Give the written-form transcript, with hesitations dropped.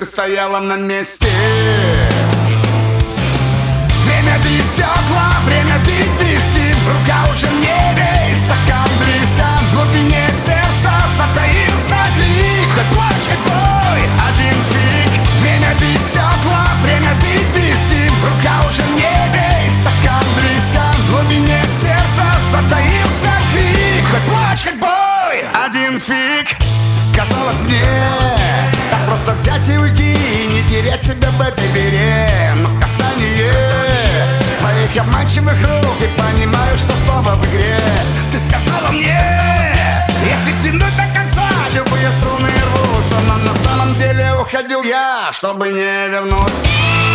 ты стояла на месте. Время бить стекла, время бить виски. Рука уже в небе и стакан близко. В глубине сердца затаился крик. Хоть плачь, хоть бой, один фиг. Время бить стекла, время бить виски. Рука уже в небе и стакан близко. В глубине сердца затаился крик. Хоть плачь, хоть бой, один фиг. Казалось мне, так просто взять и уйти, и не терять себя в этой дыре. Но касание твоих обманчивых рук, и понимаю, что снова в игре. Ты сказала мне, если тянуть до конца, любые струны рвутся. Но на самом деле уходил я, чтобы не вернуться.